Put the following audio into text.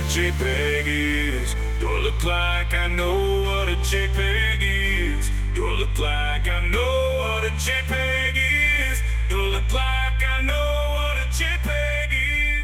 JPEG is. Do I look like I know what a JPEG is? Do I look like I know what a